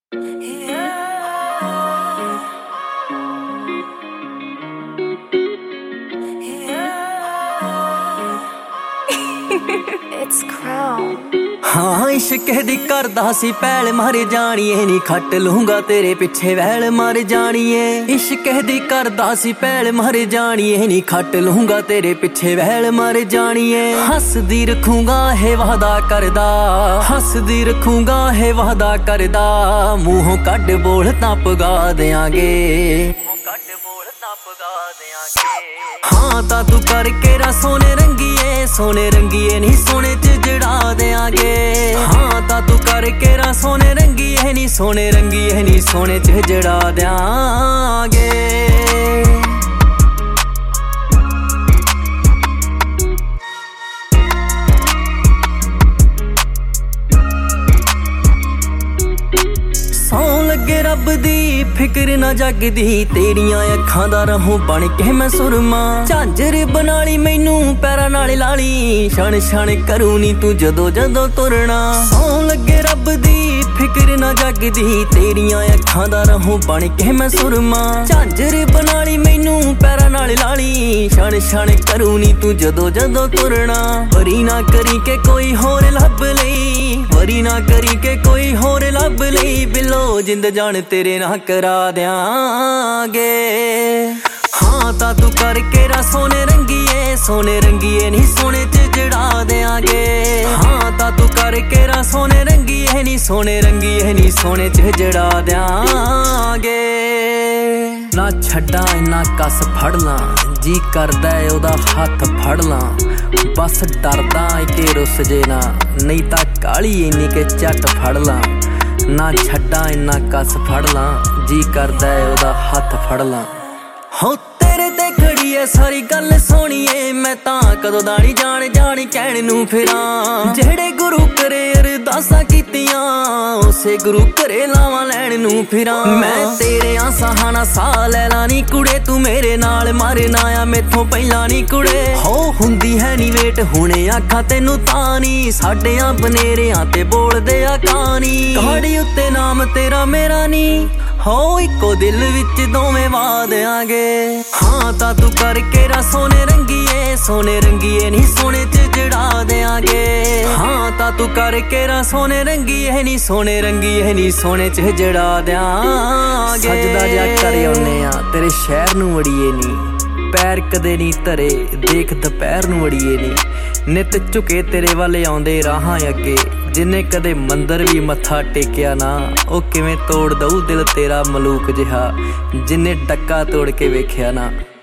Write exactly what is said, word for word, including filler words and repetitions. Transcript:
It's Crown। हाँ इश्क दी करदा सी पैल मर जानिए नी खट लूंगा तेरे पिछे वैल मर जानिए। इश्क दी करदा सी पैल मर जानिए नी खट लूंगा तेरे पिछे वैल मर जानिए। हसदी रखूंगा है वादा करदा, हसदी रखूंगा है वादा करदा। मूहों कड बोल तां पगा देंगे, कड बोल तां पगा देंगे। हाँ ता तू करके रा सोने रंगीए, सोने रंगीए नी सोने च जड़ा देंगे। हाँ ता तू करके रा सोने रंगीए नी सोने रंगीए नी सोने च जड़ा देंगे। सौं लगे रब दी फिक्र ना जगदी, तेरियां अखां दा रहूं बन के मैं सुरमा। झांजर बनाली मैनू पैरां नाल लाली, छण छण करूं नी तू जदों जदों तुरना। सौं लगे रब दी फिक्र ना जगदी, तेरियां अखां दा रहूं बन के मैं सुरमा। झांजर बनाली मैनू पैरां नाल लाली, छण छण करूं नी तू जदों जदों तुरना। वरी ना करी के कोई होर लभ लई, वरी ना करी के कोई होर लभ लई। बिलो जिंद जान तेरे ना करा देंगे। हाँ ता तू करके रा सोने रंगीए, सोने रंगीए नी सोने च जड़ा देंगे। हाँ ता तू करके रा सोने रंगीए नी सोने रंगीए नी सोने च जड़ा देंगे। ना छड्डा इन्ना कस फड़ ला, जी करदा है ओदा हथ फड़ ला। बस डरदा के रुस जे ना, नहीं ता काली इन्नी के झट फड़ ला। ना छड्डा इन्ना कस फड़ ला, जी करदा है ओदा हथ फड़ ला। हो तेरे ते खड़ी है सारी गल सोहणीए, मैं तां कदों दा नी जान जान कहण नूं फिरां। जेड़े गुरु करे अरदासां कीतियां, उसे गुरु करे लावां लैण नूं फिरां। मैं तेरे आ सहाना सा लै ला नी कुड़े, तू मेरे नाल मरना आ मैथों पहिलां नी कुड़े। हो हुंदी है नी वेट हुणे आखां तैनूं तां नी, साडियां बनेरियां ते बोलदे आ कहानी। कहाड़ी उत्ते नाम तेरा मेरा नी, हो इको दिल विच दोवें वा देंगे। हाँ ता तू करके रा सोने रंगीए, सोने रंगीए नी सोने च जड़ा देंगे। हाँ ता तू करके रा सोने रंगीए नी सोने रंगीए नी सोने च जड़ा देंगे। सजदा जा कर आउने आ तेरे शहर नूं वड़ीए नी, पैर कदे नी धरे देख दुपहर नूं वड़ीए नी। नित झुके तेरे वाले आउंदे राहां अगे, जिन्ने कदे मंदर भी मत्था टेकिया ना, ओ किवें तोड़ दऊ दिल तेरा मलूक जिहा, जिन्ने डक्का तोड़ के वेखिया ना।